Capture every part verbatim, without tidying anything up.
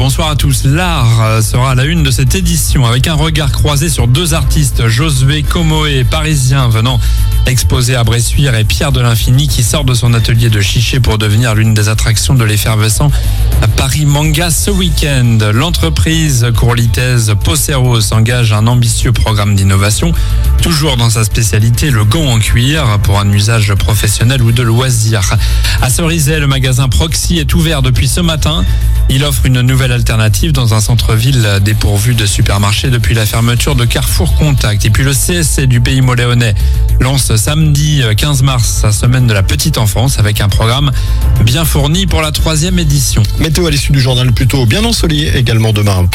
bonsoir à tous. L'art sera à la une de cette édition avec un regard croisé sur deux artistes, Josué Komoé, parisien venant exposer à Bressuire, et Pierre de l'Infini qui sort de son atelier de Chiché pour devenir l'une des attractions de l'effervescent Paris Manga ce week-end. L'entreprise courlitaise Possero s'engage à un ambitieux programme d'innovation, toujours dans sa spécialité, le gant en cuir, pour un usage professionnel ou de loisir. À Cerizay, le magasin Proxy est ouvert depuis ce matin. Il offre une nouvelle alternative dans un centre-ville dépourvu de supermarché depuis la fermeture de Carrefour Contact. Et puis le C S C du Pays Moléonais lance samedi quinze mars sa semaine de la petite enfance avec un programme bien fourni pour la troisième édition. Météo à l'issue du journal, plutôt bien ensoleillé également demain.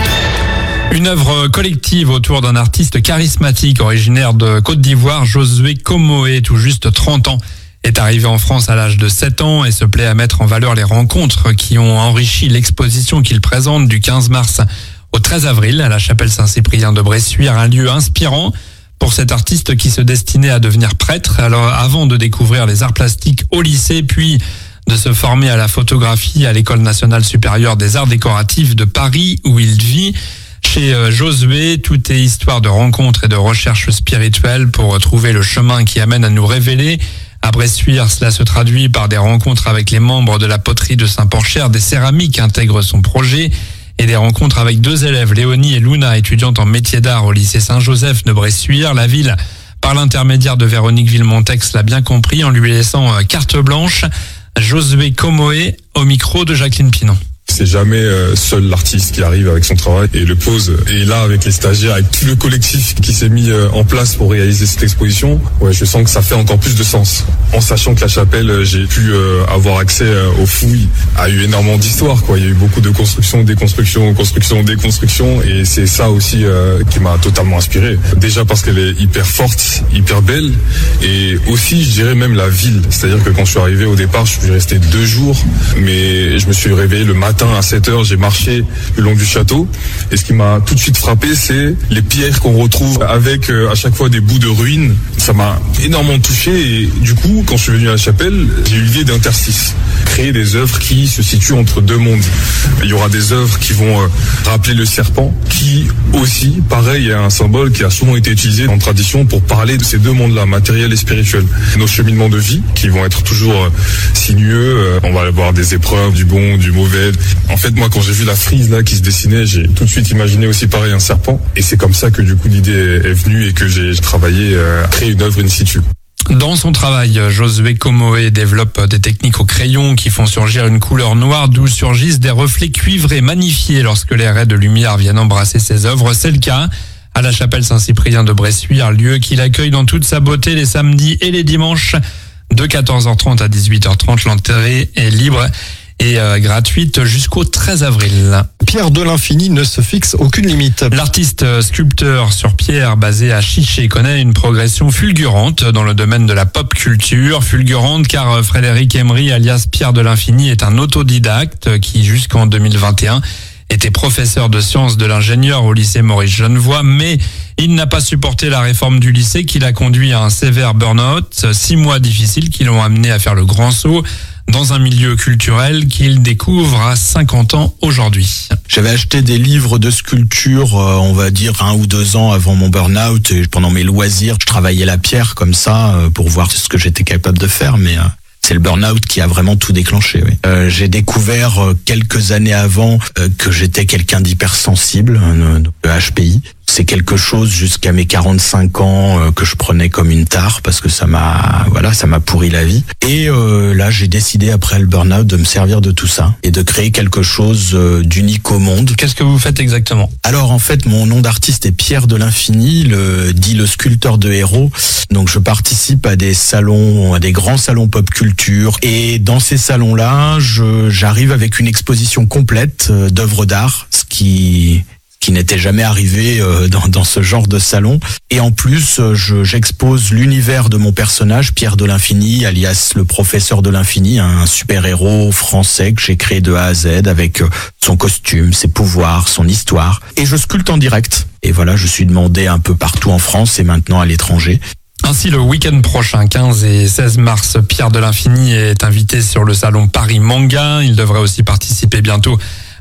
Une œuvre collective autour d'un artiste charismatique originaire de Côte d'Ivoire, Josué Komoé, tout juste trente ans, est arrivé en France à l'âge de sept ans et se plaît à mettre en valeur les rencontres qui ont enrichi l'exposition qu'il présente du quinze mars au treize avril à la chapelle Saint-Cyprien de Bressuire, un lieu inspirant pour cet artiste qui se destinait à devenir prêtre, alors avant de découvrir les arts plastiques au lycée, puis de se former à la photographie à l'École nationale supérieure des arts décoratifs de Paris où il vit. Chez Josué, tout est histoire de rencontres et de recherche spirituelle pour trouver le chemin qui amène à nous révéler. À Bressuire, cela se traduit par des rencontres avec les membres de la poterie de Saint-Porcher. Des céramiques intègrent son projet et des rencontres avec deux élèves, Léonie et Luna, étudiantes en métier d'art au lycée Saint-Joseph de Bressuire. La ville, par l'intermédiaire de Véronique Villemontex, l'a bien compris en lui laissant carte blanche. Josué Komoé au micro de Jacqueline Pinon. C'est jamais euh, seul l'artiste qui arrive avec son travail et le pose. Et là, avec les stagiaires, avec tout le collectif qui s'est mis euh, en place pour réaliser cette exposition, ouais, je sens que ça fait encore plus de sens. En sachant que la chapelle, j'ai pu euh, avoir accès euh, aux fouilles, a eu énormément d'histoires, quoi. Il y a eu beaucoup de constructions, déconstructions, constructions, déconstructions, et c'est ça aussi euh, qui m'a totalement inspiré. Déjà parce qu'elle est hyper forte, hyper belle, et aussi, je dirais même la ville. C'est-à-dire que quand je suis arrivé au départ, je suis resté deux jours, mais je me suis réveillé le matin à sept heures, j'ai marché le long du château et ce qui m'a tout de suite frappé, c'est les pierres qu'on retrouve avec euh, à chaque fois des bouts de ruines. Ça m'a énormément touché et du coup, quand je suis venu à la chapelle, j'ai eu l'idée d'interstice, créer des œuvres qui se situent entre deux mondes. Il y aura des œuvres qui vont euh, rappeler le serpent, qui aussi, pareil, est un symbole qui a souvent été utilisé en tradition pour parler de ces deux mondes-là, matériel et spirituel. Nos cheminements de vie qui vont être toujours euh, sinueux, euh, on va avoir des épreuves, du bon, du mauvais. En fait, moi, quand j'ai vu la frise là qui se dessinait, j'ai tout de suite imaginé aussi pareil un serpent. Et c'est comme ça que du coup l'idée est venue et que j'ai travaillé euh, à créer une œuvre in situ. Dans son travail, Josué Komoé développe des techniques au crayon qui font surgir une couleur noire d'où surgissent des reflets cuivrés magnifiés lorsque les raies de lumière viennent embrasser ses œuvres. C'est le cas à la chapelle Saint-Cyprien de Bressuire, lieu qu'il accueille dans toute sa beauté les samedis et les dimanches de quatorze heures trente à dix-huit heures trente. L'entrée est libre et euh, gratuite jusqu'au treize avril. Pierre de l'Infini ne se fixe aucune limite. L'artiste sculpteur sur pierre basé à Chiché connaît une progression fulgurante dans le domaine de la pop culture. Fulgurante car Frédéric Emery, alias Pierre de l'Infini, est un autodidacte qui jusqu'en deux mille vingt et un était professeur de sciences de l'ingénieur au lycée Maurice Genevoix, mais il n'a pas supporté la réforme du lycée qui l'a conduit à un sévère burn-out. Six mois difficiles qui l'ont amené à faire le grand saut dans un milieu culturel qu'il découvre à cinquante ans aujourd'hui. J'avais acheté des livres de sculpture, euh, on va dire un ou deux ans avant mon burn-out, et pendant mes loisirs, je travaillais la pierre comme ça euh, pour voir ce que j'étais capable de faire, mais euh, c'est le burn-out qui a vraiment tout déclenché. Oui. Euh, j'ai découvert euh, quelques années avant euh, que j'étais quelqu'un d'hypersensible, euh, de H P I. C'est quelque chose jusqu'à mes quarante-cinq ans euh, que je prenais comme une tare parce que ça m'a, voilà, ça m'a pourri la vie. Et euh, là, j'ai décidé après le burn-out de me servir de tout ça et de créer quelque chose euh, d'unique au monde. Qu'est-ce que vous faites exactement ? Alors en fait, mon nom d'artiste est Pierre de l'Infini, le, dit le sculpteur de héros. Donc je participe à des salons, à des grands salons pop culture. Et dans ces salons-là, je, j'arrive avec une exposition complète euh, d'œuvres d'art, ce qui qui n'était jamais arrivé euh, dans, dans ce genre de salon. Et en plus, je, j'expose l'univers de mon personnage, Pierre de l'Infini, alias le professeur de l'Infini, un super-héros français que j'ai créé de A à Z avec son costume, ses pouvoirs, son histoire. Et je sculpte en direct. Et voilà, je suis demandé un peu partout en France et maintenant à l'étranger. Ainsi, le week-end prochain, quinze et seize mars, Pierre de l'Infini est invité sur le salon Paris Manga. Il devrait aussi participer bientôt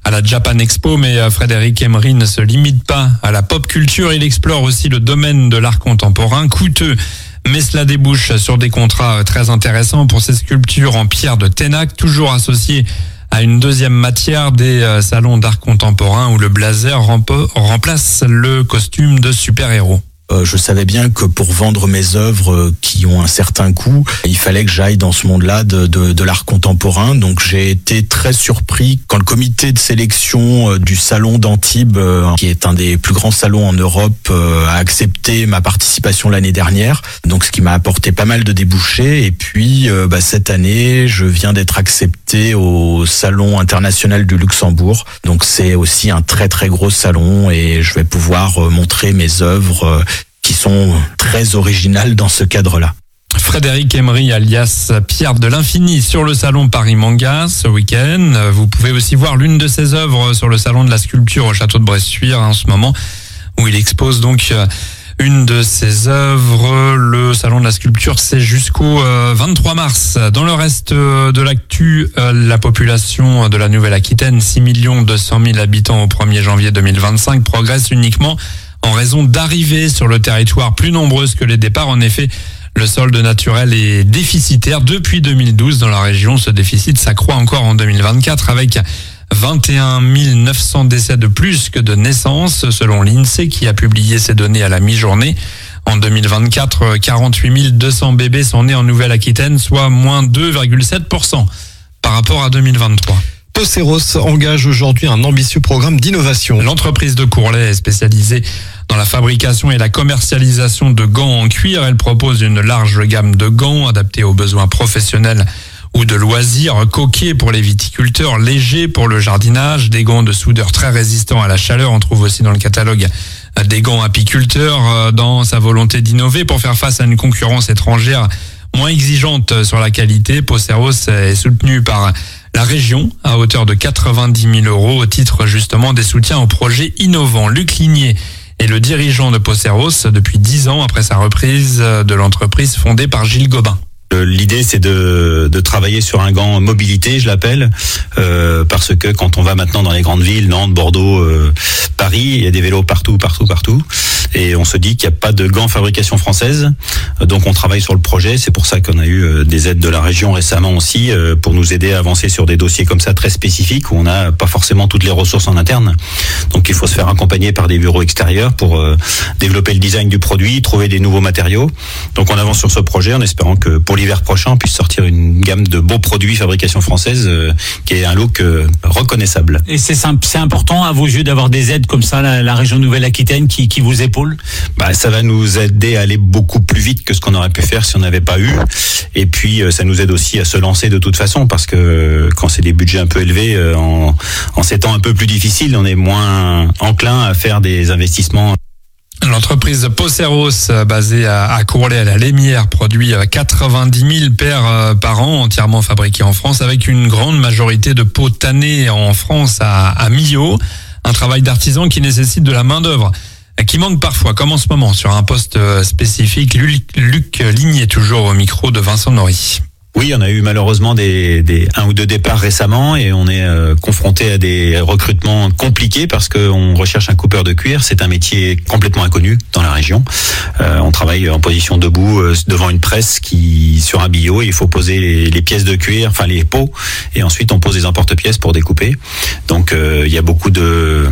à la Japan Expo, mais Frédéric Emery ne se limite pas à la pop culture, il explore aussi le domaine de l'art contemporain, coûteux, mais cela débouche sur des contrats très intéressants pour ces sculptures en pierre de Ténac, toujours associées à une deuxième matière des salons d'art contemporain où le blazer remplace le costume de super-héros. Euh, je savais bien que pour vendre mes œuvres qui ont un certain coût, il fallait que j'aille dans ce monde-là de, de, de l'art contemporain. Donc j'ai été très surpris quand le comité de sélection du salon d'Antibes, euh, qui est un des plus grands salons en Europe, euh, a accepté ma participation l'année dernière. Donc ce qui m'a apporté pas mal de débouchés. Et puis euh, bah, cette année, je viens d'être accepté au Salon international du Luxembourg. Donc c'est aussi un très très gros salon et je vais pouvoir euh, montrer mes œuvres euh, qui sont très originales dans ce cadre-là. Frédéric Emery, alias Pierre de l'Infini, sur le salon Paris Manga ce week-end. Vous pouvez aussi voir l'une de ses œuvres sur le salon de la sculpture au château de Bressuire en ce moment, où il expose donc une de ses œuvres. Le salon de la sculpture, c'est jusqu'au vingt-trois mars. Dans le reste de l'actu, la population de la Nouvelle-Aquitaine, six millions deux cent mille habitants au premier janvier deux mille vingt-cinq, progresse uniquement en raison d'arrivées sur le territoire plus nombreuses que les départs. En effet, le solde naturel est déficitaire depuis deux mille douze dans la région. Ce déficit s'accroît encore en deux mille vingt-quatre avec vingt et un mille neuf cents décès de plus que de naissances, selon l'INSEE qui a publié ces données à la mi-journée. En deux mille vingt-quatre, quarante-huit mille deux cents bébés sont nés en Nouvelle-Aquitaine, soit moins deux virgule sept pour cent par rapport à deux mille vingt-trois. Poceros engage aujourd'hui un ambitieux programme d'innovation. L'entreprise de Courlet est spécialisée dans la fabrication et la commercialisation de gants en cuir. Elle propose une large gamme de gants adaptés aux besoins professionnels ou de loisirs, coquets pour les viticulteurs, légers pour le jardinage, des gants de soudure très résistants à la chaleur. On trouve aussi dans le catalogue des gants apiculteurs. Dans sa volonté d'innover pour faire face à une concurrence étrangère moins exigeante sur la qualité, Poceros est soutenu par la région à hauteur de quatre-vingt-dix mille euros au titre justement des soutiens aux projets innovants. Luc Ligné est le dirigeant de Poceros depuis dix ans après sa reprise de l'entreprise fondée par Gilles Gobin. L'idée, c'est de, de travailler sur un gant mobilité, je l'appelle, euh, parce que quand on va maintenant dans les grandes villes, Nantes, Bordeaux, euh, Paris, il y a des vélos partout, partout, partout, et on se dit qu'il n'y a pas de gants fabrication française, donc on travaille sur le projet. C'est pour ça qu'on a eu des aides de la région récemment aussi, euh, pour nous aider à avancer sur des dossiers comme ça très spécifiques où on n'a pas forcément toutes les ressources en interne. Donc il faut se faire accompagner par des bureaux extérieurs pour euh, développer le design du produit, trouver des nouveaux matériaux. Donc on avance sur ce projet en espérant que pour l'hiver prochain, on puisse sortir une gamme de beaux produits fabrication française euh, qui est un look euh, reconnaissable. Et c'est simple, c'est important à vos yeux d'avoir des aides comme ça, la, la région Nouvelle-Aquitaine qui, qui vous épaule? Bah, ça va nous aider à aller beaucoup plus vite que ce qu'on aurait pu faire si on n'avait pas eu. Et puis, euh, ça nous aide aussi à se lancer de toute façon parce que euh, quand c'est des budgets un peu élevés, euh, en, en ces temps un peu plus difficiles, on est moins enclin à faire des investissements. L'entreprise Poceros, basée à Courlet à la Lémière, produit quatre-vingt-dix mille paires par an, entièrement fabriquées en France, avec une grande majorité de peaux tannées en France à, à Millau. Un travail d'artisan qui nécessite de la main-d'œuvre, qui manque parfois, comme en ce moment, sur un poste spécifique. Luc, Luc Ligné, toujours au micro de Vincent Nory. Oui, on a eu malheureusement des, des un ou deux départs récemment et on est euh, confronté à des recrutements compliqués parce qu'on recherche un coupeur de cuir. C'est un métier complètement inconnu dans la région. Euh, on travaille en position debout euh, devant une presse qui sur un billot. Il faut poser les, les pièces de cuir, enfin les peaux, et ensuite on pose des emporte-pièces pour découper. Donc euh, il y a beaucoup de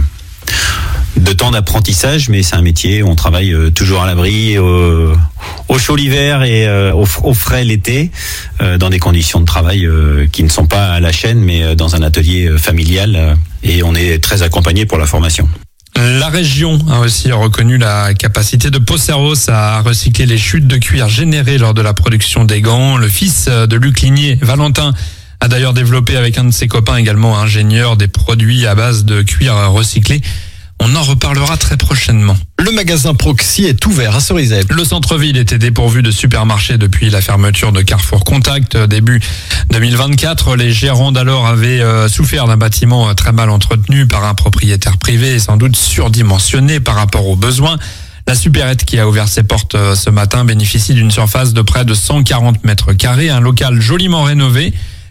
de temps d'apprentissage, mais c'est un métier où on travaille euh, toujours à l'abri, au, au chaud l'hiver et euh, au, au frais l'été, euh, dans des conditions de travail euh, qui ne sont pas à la chaîne, mais euh, dans un atelier euh, familial, euh, et on est très accompagné pour la formation. La région a aussi reconnu la capacité de Poceros à recycler les chutes de cuir générées lors de la production des gants. Le fils de Luc Ligné, Valentin, a d'ailleurs développé avec un de ses copains également ingénieur des produits à base de cuir recyclé. On en reparlera très prochainement. Le magasin Proxy est ouvert à Cerizay. Le centre-ville était dépourvu de supermarchés depuis la fermeture de Carrefour Contact début deux mille vingt-quatre. Les gérants d'alors avaient souffert d'un bâtiment très mal entretenu par un propriétaire privé et sans doute surdimensionné par rapport aux besoins. La supérette qui a ouvert ses portes ce matin bénéficie d'une surface de près de cent quarante mètres carrés, un local joliment rénové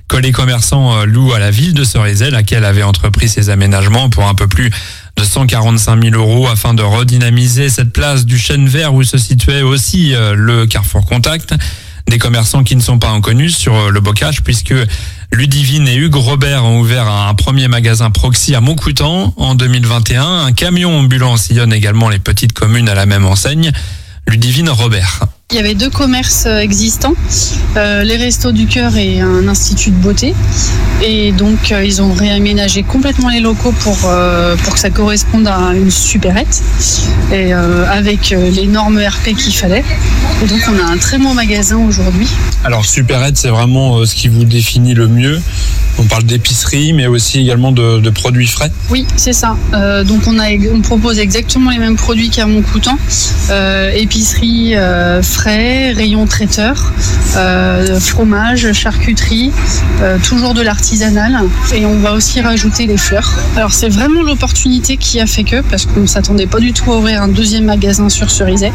que les commerçants louent à la ville de Cerizay, laquelle avait entrepris ces aménagements pour un peu plus de cent quarante-cinq mille euros afin de redynamiser cette place du Chêne Vert où se situait aussi le Carrefour Contact. Des commerçants qui ne sont pas inconnus sur le bocage puisque Ludivine et Hugues Robert ont ouvert un premier magasin Proxy à Montcoutan en deux mille vingt et un. Un camion ambulant sillonne également les petites communes à la même enseigne. Ludivine Robert. Il y avait deux commerces existants, euh, les Restos du Cœur et un institut de beauté. Et donc, euh, ils ont réaménagé complètement les locaux pour, euh, pour que ça corresponde à une supérette, et euh, avec euh, les normes R P qu'il fallait. Et donc, on a un très bon magasin aujourd'hui. Alors, supérette, c'est vraiment euh, ce qui vous définit le mieux. On parle d'épicerie, mais aussi également de, de produits frais. Oui, c'est ça. Euh, donc, on, a, on propose exactement les mêmes produits qu'à Montcoutan. Euh, épicerie, euh, frais, rayon traiteur, euh, fromage, charcuterie, euh, toujours de l'artisanal. Et on va aussi rajouter les fleurs. Alors, c'est vraiment l'opportunité qui a fait que, parce qu'on ne s'attendait pas du tout à ouvrir un deuxième magasin sur Cerizay.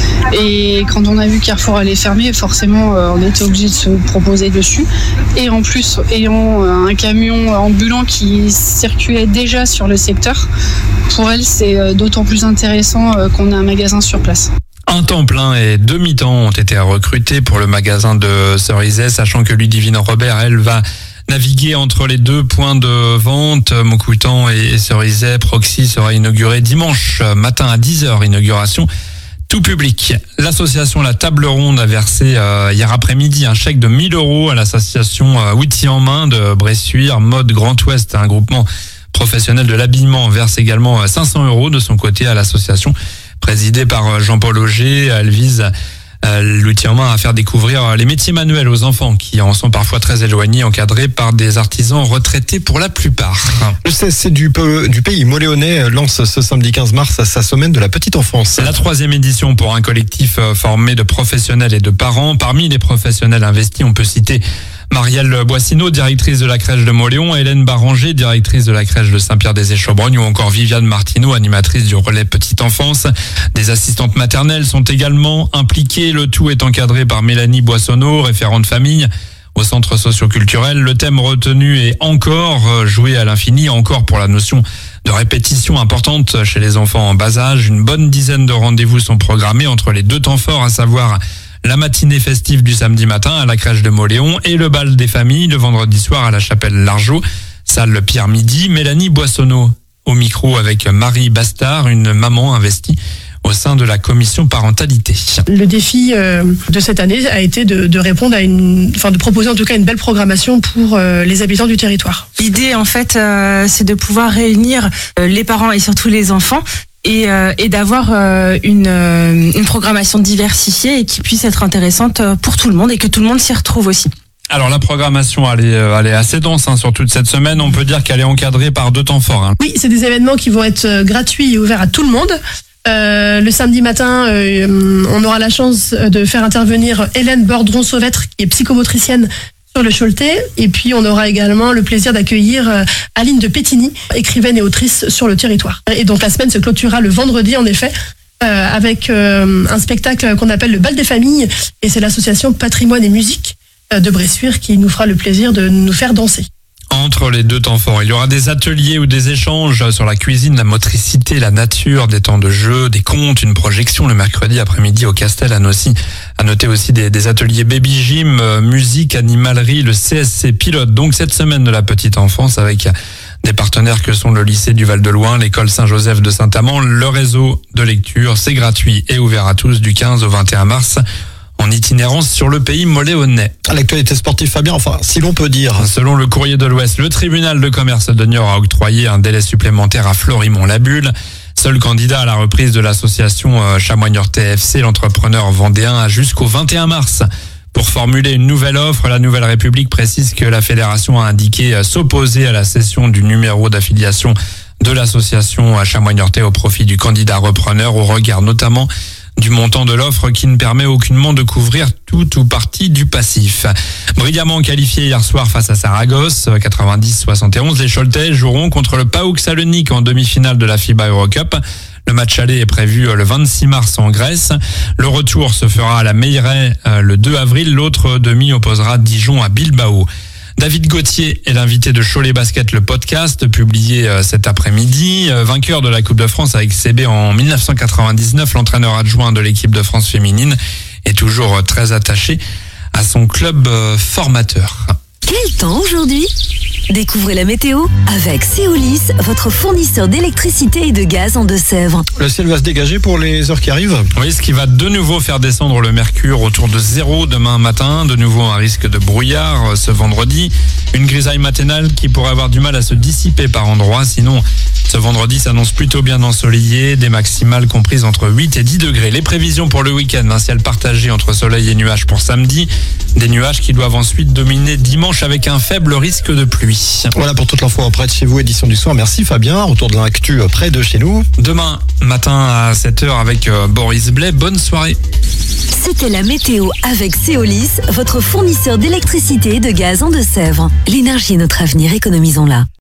Et quand on a vu que Carrefour allait fermer, forcément, euh, on était obligé de se proposer dessus. Et en plus, ayant euh, un camion ambulant qui circulait déjà sur le secteur, pour elle, c'est d'autant plus intéressant qu'on a un magasin sur place. Un temps plein et deux mi-temps ont été recrutés pour le magasin de Cerizay, sachant que Ludivine Robert, elle, va naviguer entre les deux points de vente, Montcoutan et Cerizay. Proxy sera inauguré dimanche matin à dix heures, inauguration tout public. L'association La Table Ronde a versé euh, hier après-midi un chèque de mille euros à l'association euh, Outils en main de Bressuire. Mode Grand Ouest, un groupement professionnel de l'habillement, verse également euh, cinq cents euros de son côté à l'association présidée par euh, Jean-Paul Auger. Elle vise euh, l'outil en main à faire découvrir les métiers manuels aux enfants qui en sont parfois très éloignés, encadrés par des artisans retraités pour la plupart. Le C S C du, du pays moléonais lance ce samedi quinze mars sa semaine de la petite enfance. C'est la troisième édition pour un collectif formé de professionnels et de parents. Parmi les professionnels investis, on peut citer Marielle Boissineau, directrice de la crèche de Moléon, Hélène Baranger, directrice de la crèche de Saint-Pierre-des-Échaubrognes, ou encore Viviane Martineau, animatrice du relais petite enfance. Des assistantes maternelles sont également impliquées. Le tout est encadré par Mélanie Boissonneau, référente famille au centre socio-culturel. Le thème retenu est encore joué à l'infini, encore pour la notion de répétition importante chez les enfants en bas âge. Une bonne dizaine de rendez-vous sont programmés entre les deux temps forts, à savoir la matinée festive du samedi matin à la crèche de Moléon et le bal des familles le vendredi soir à la chapelle Largeau, salle Pierre Midi. Mélanie Boissonneau au micro avec Marie Bastard, une maman investie au sein de la commission parentalité. Le défi euh, de cette année a été de, de répondre à une, enfin de proposer en tout cas une belle programmation pour euh, les habitants du territoire. L'idée en fait, euh, c'est de pouvoir réunir euh, les parents et surtout les enfants. Et, euh, et d'avoir euh, une, euh, une programmation diversifiée et qui puisse être intéressante pour tout le monde et que tout le monde s'y retrouve aussi. Alors la programmation, elle est, elle est assez dense hein, sur toute cette semaine. On peut dire qu'elle est encadrée par deux temps forts. Hein. Oui, c'est des événements qui vont être gratuits et ouverts à tout le monde. Euh, le samedi matin, euh, on aura la chance de faire intervenir Hélène Bordron-Sauvêtre, qui est psychomotricienne sur le Choletais. Et puis, on aura également le plaisir d'accueillir euh, Aline de Pétigny, écrivaine et autrice sur le territoire. Et donc, la semaine se clôturera le vendredi, en effet, euh, avec euh, un spectacle qu'on appelle le Bal des familles. Et c'est l'association Patrimoine et Musique euh, de Bressuire qui nous fera le plaisir de nous faire danser. Entre les deux temps forts, il y aura des ateliers ou des échanges sur la cuisine, la motricité, la nature, des temps de jeu, des contes, une projection le mercredi après-midi au Castel à Nocy. À noter aussi des, des ateliers baby gym, euh, musique, animalerie, le C S C pilote. Donc cette semaine de la petite enfance avec des partenaires que sont le lycée du Val-de-Loing, l'école Saint-Joseph de Saint-Amand, le réseau de lecture. C'est gratuit et ouvert à tous du quinze au vingt et un mars. En itinérance sur le pays moléonnais. L'actualité sportive, Fabien, enfin, si l'on peut dire. Selon le Courrier de l'Ouest, le tribunal de commerce de Niort a octroyé un délai supplémentaire à Florimont-la-Bulle. Seul candidat à la reprise de l'association Chamois-Niortais F C, l'entrepreneur vendéen a jusqu'au vingt et un mars pour formuler une nouvelle offre. La Nouvelle République précise que la fédération a indiqué s'opposer à la cession du numéro d'affiliation de l'association Chamois-Niortais au profit du candidat repreneur, au regard notamment du montant de l'offre qui ne permet aucunement de couvrir tout ou partie du passif. Brillamment qualifié hier soir face à Saragosse, quatre-vingt-dix à soixante et onze, les Choletais joueront contre le PAOK Salonique en demi-finale de la FIBA Eurocup. Le match aller est prévu le vingt-six mars en Grèce. Le retour se fera à la Meilleray le deux avril. L'autre demi opposera Dijon à Bilbao. David Gauthier est l'invité de Cholet Basket, le podcast, publié cet après-midi. Vainqueur de la Coupe de France avec C B en dix-neuf cent quatre-vingt-dix-neuf, l'entraîneur adjoint de l'équipe de France féminine est toujours très attaché à son club formateur. Quel temps aujourd'hui ? Découvrez la météo avec Céolis, votre fournisseur d'électricité et de gaz en Deux-Sèvres. Le ciel va se dégager pour les heures qui arrivent. Oui, ce qui va de nouveau faire descendre le mercure autour de zéro demain matin. De nouveau un risque de brouillard ce vendredi. Une grisaille matinale qui pourrait avoir du mal à se dissiper par endroits. Sinon, ce vendredi s'annonce plutôt bien ensoleillé, des maximales comprises entre huit et dix degrés. Les prévisions pour le week-end, un ciel partagé entre soleil et nuages pour samedi. Des nuages qui doivent ensuite dominer dimanche avec un faible risque de pluie. Voilà pour toute l'info près de chez vous, édition du soir. Merci Fabien, retour de l'actu près de chez nous. Demain matin à sept heures avec Boris Blais. Bonne soirée. C'était la météo avec Céolis, votre fournisseur d'électricité et de gaz en Deux-Sèvres. L'énergie est notre avenir, économisons-la.